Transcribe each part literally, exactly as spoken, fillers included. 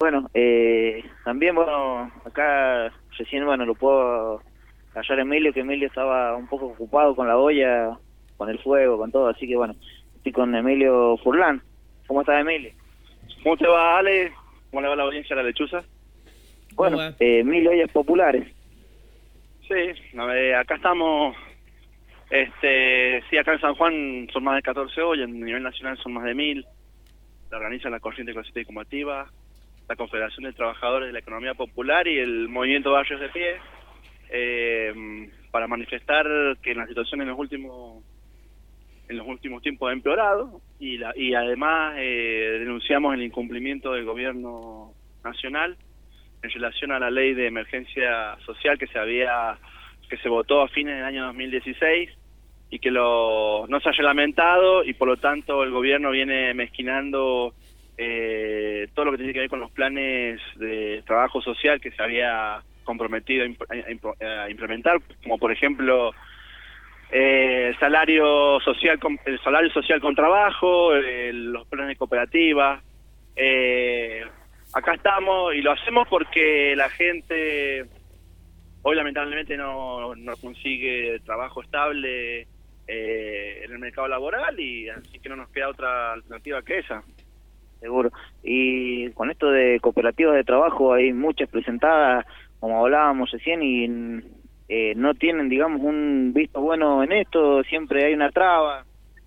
bueno, eh, también, bueno, acá recién, bueno, lo puedo hallar a Emilio, que Emilio estaba un poco ocupado con la olla, con el fuego, con todo, así que bueno, estoy con Emilio Furlan. ¿Cómo estás, Emilio? ¿Cómo te va, Ale? ¿Cómo le va la audiencia a la lechuza? Bueno, eh, mil ollas populares. Sí, a ver, acá estamos, este, sí, acá en San Juan son más de catorce ollas, a nivel nacional son más de mil, la organiza la Corriente Clasista y Combativa, la Confederación de Trabajadores de la Economía Popular y el Movimiento Barrios de Pie, eh, para manifestar que la situación en los últimos en los últimos tiempos ha empeorado y, la, y además eh, denunciamos el incumplimiento del gobierno nacional en relación a la ley de emergencia social que se había que se votó a fines del año dos mil dieciséis y que lo no se haya lamentado y por lo tanto el gobierno viene mezquinando eh, todo lo que tiene que ver con los planes de trabajo social que se había comprometido a, imp a, a implementar, como por ejemplo eh, salario social con, el salario social con trabajo, eh, los planes de cooperativa. Eh, acá estamos y lo hacemos porque la gente hoy lamentablemente no, no consigue trabajo estable eh, en el mercado laboral y así que no nos queda otra alternativa que esa. Seguro. Y con esto de cooperativas de trabajo hay muchas presentadas, como hablábamos recién, y eh, no tienen, digamos, un visto bueno en esto, siempre hay una traba.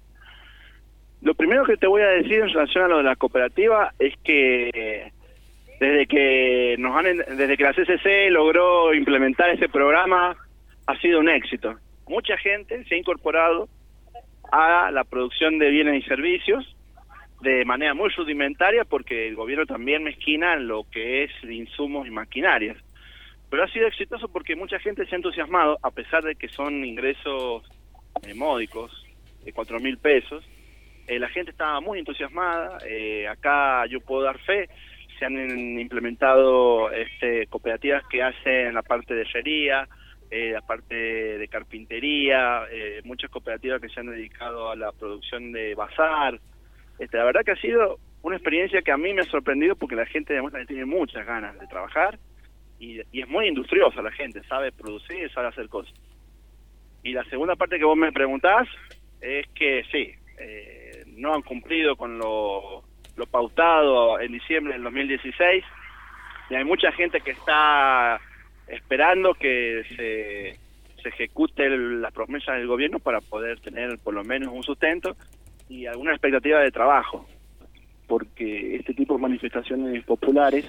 Lo primero que te voy a decir en relación a lo de la cooperativa es que desde que nos han, desde que la C C C logró implementar ese programa ha sido un éxito. Mucha gente se ha incorporado a la producción de bienes y servicios de manera muy rudimentaria porque el gobierno también mezquina en lo que es insumos y maquinarias. Pero ha sido exitoso porque mucha gente se ha entusiasmado, a pesar de que son ingresos eh, módicos, de cuatro mil pesos. Eh, la gente estaba muy entusiasmada, eh, acá yo puedo dar fe, se han implementado este, cooperativas que hacen la parte de herrería, eh, la parte de carpintería, eh, muchas cooperativas que se han dedicado a la producción de bazar. Este, la verdad que ha sido una experiencia que a mí me ha sorprendido porque la gente demuestra que tiene muchas ganas de trabajar y, y es muy industriosa la gente, sabe producir, sabe hacer cosas. Y la segunda parte que vos me preguntás es que sí, eh, no han cumplido con lo, lo pautado en diciembre del dos mil dieciséis y hay mucha gente que está esperando que se, se ejecute el, las promesas del gobierno para poder tener por lo menos un sustento y alguna expectativa de trabajo, porque este tipo de manifestaciones populares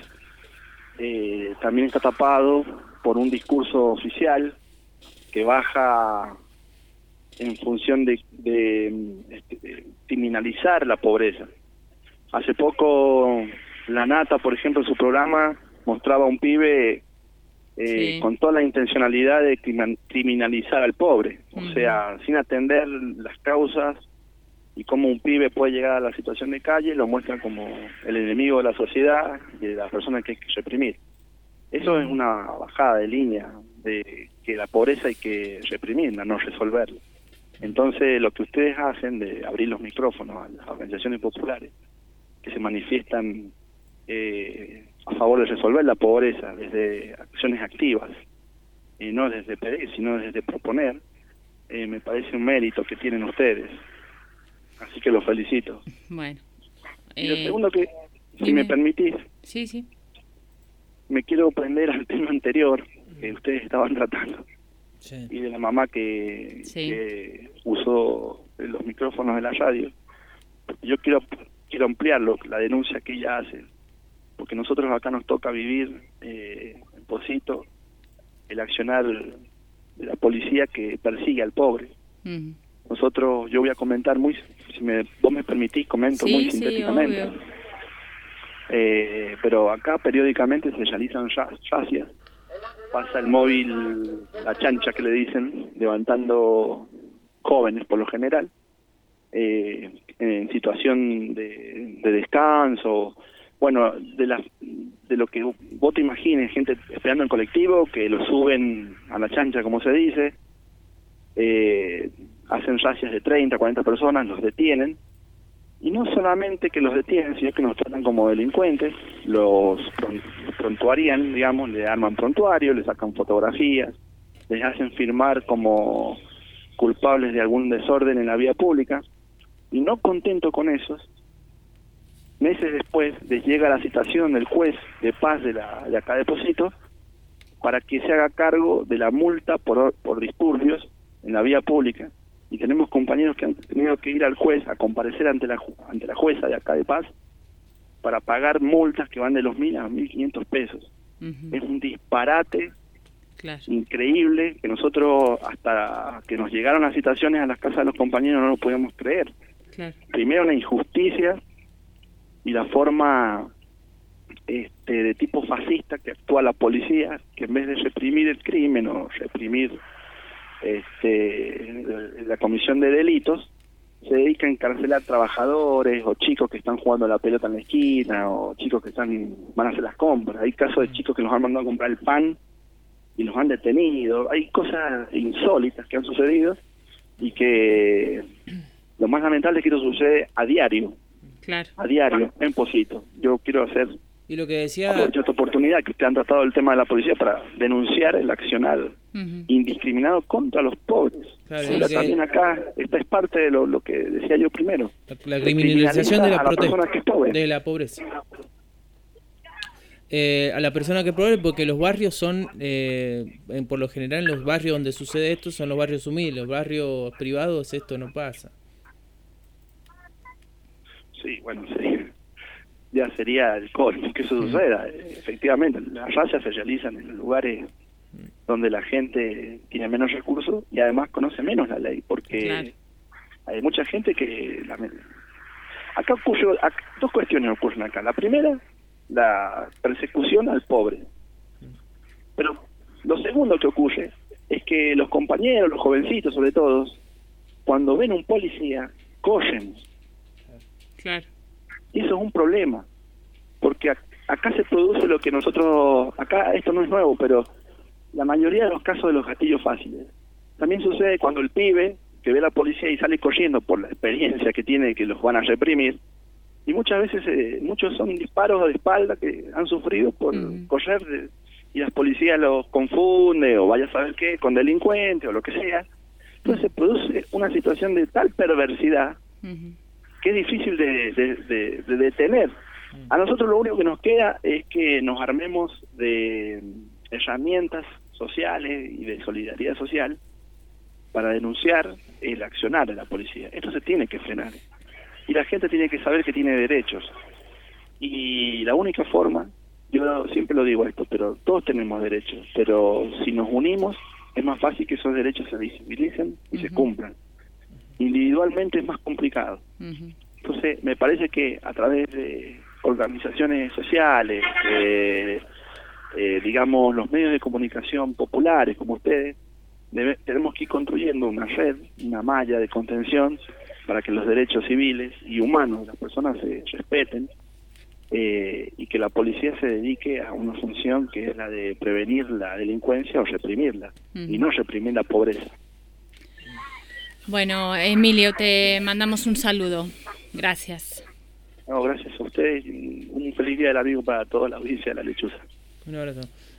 eh, también está tapado por un discurso oficial que baja en función de, de, este, de criminalizar la pobreza. Hace poco La Nata, por ejemplo, en su programa mostraba a un pibe eh, sí. con toda la intencionalidad de criminalizar al pobre, o uh-huh. sea, sin atender las causas y cómo un pibe puede llegar a la situación de calle, lo muestran como el enemigo de la sociedad y de las personas que hay que reprimir. Eso es una bajada de línea de que la pobreza hay que reprimirla, no resolverla. Entonces, lo que ustedes hacen de abrir los micrófonos a las organizaciones populares que se manifiestan eh, a favor de resolver la pobreza desde acciones activas, y no desde pedir, sino desde proponer, eh, me parece un mérito que tienen ustedes. Así que los felicito. Bueno. Y lo Eh, segundo que, si dime. me permitís, sí, sí. me quiero prender al tema anterior que ustedes estaban tratando. Sí. Y de la mamá que, sí. que usó los micrófonos de la radio. Yo quiero quiero ampliarlo, la denuncia que ella hace, porque nosotros acá nos toca vivir eh, en Pocito el accionar de la policía que persigue al pobre. Uh-huh. Nosotros, yo voy a comentar muy, si me, vos me permitís, comento sí, muy sí, sintéticamente. Eh, pero acá periódicamente se realizan racias. Pasa el móvil, la chancha que le dicen, levantando jóvenes por lo general, eh, en situación de, de descanso, bueno, de la, de lo que vos te imagines, gente esperando en colectivo, que lo suben a la chancha, como se dice, eh, hacen racias de treinta, cuarenta personas, los detienen, Y no solamente que los detienen, sino que nos tratan como delincuentes, los prontuarían, digamos, le arman prontuario, le sacan fotografías, les hacen firmar como culpables de algún desorden en la vía pública, y no contento con eso, meses después les llega la citación del juez de paz de, la, de acá de Pocito para que se haga cargo de la multa por, por disturbios en la vía pública, y tenemos compañeros que han tenido que ir al juez a comparecer ante la ante la jueza de acá de Paz para pagar multas que van de los mil a mil quinientos pesos. Uh-huh. Es un disparate claro. increíble, que nosotros hasta que nos llegaron las citaciones a las casas de los compañeros no lo podíamos creer. Claro. Primero, una injusticia y la forma este, de tipo fascista que actúa la policía, que en vez de reprimir el crimen o reprimir Este, la comisión de delitos, se dedica a encarcelar trabajadores o chicos que están jugando a la pelota en la esquina o chicos que están van a hacer las compras. Hay casos de chicos que los han mandado a comprar el pan y los han detenido. Hay cosas insólitas que han sucedido y que lo más lamentable es que eso sucede a diario. Claro. A diario, en Pocito. Yo quiero hacer y lo que decía aprovecho esta oportunidad que usted han tratado el tema de la policía para denunciar el accionar uh-huh. indiscriminado contra los pobres. Claro, o sea, que... también acá esta es parte de lo, lo que decía yo primero, la, la criminalización de la, la, que es pobre. de la pobreza eh, a la persona que es pobre, porque los barrios son eh, en, por lo general los barrios donde sucede esto son los barrios humildes, los barrios privados esto no pasa. Sí, bueno, sí. Ya sería el colmo que eso suceda. Efectivamente, las rayas se realizan en lugares donde la gente tiene menos recursos y además conoce menos la ley, porque claro. hay mucha gente que... La, acá ocurre, acá, dos cuestiones ocurren acá. La primera, la persecución al pobre. Pero lo segundo que ocurre es que los compañeros, los jovencitos sobre todo, cuando ven un policía, corren. Claro. Y eso es un problema, porque acá se produce lo que nosotros, acá esto no es nuevo, pero la mayoría de los casos de los gatillos fáciles. También sucede cuando el pibe que ve a la policía y sale corriendo por la experiencia que tiene que los van a reprimir, y muchas veces eh, muchos son disparos de espalda que han sufrido por uh-huh. correr de, y las policías los confunde o vaya a saber qué, con delincuentes o lo que sea. Entonces se produce una situación de tal perversidad uh-huh. que es difícil de, de, de, de detener. A nosotros lo único que nos queda es que nos armemos de herramientas sociales y de solidaridad social para denunciar el accionar de la policía. Esto se tiene que frenar. Y la gente tiene que saber que tiene derechos. Y la única forma, yo siempre lo digo esto, pero todos tenemos derechos, pero si nos unimos es más fácil que esos derechos se visibilicen y uh-huh. se cumplan. Individualmente es más complicado. Uh-huh. Entonces, me parece que a través de organizaciones sociales, de, eh, digamos, los medios de comunicación populares como ustedes, debe, tenemos que ir construyendo una red, una malla de contención para que los derechos civiles y humanos de las personas se respeten eh, y que la policía se dedique a una función que es la de prevenir la delincuencia o reprimirla, uh-huh. y no reprimir la pobreza. Bueno, Emilio, te mandamos un saludo. Gracias. No, gracias a ustedes. Un feliz día del amigo para toda la audiencia de La Lechuza. Un abrazo.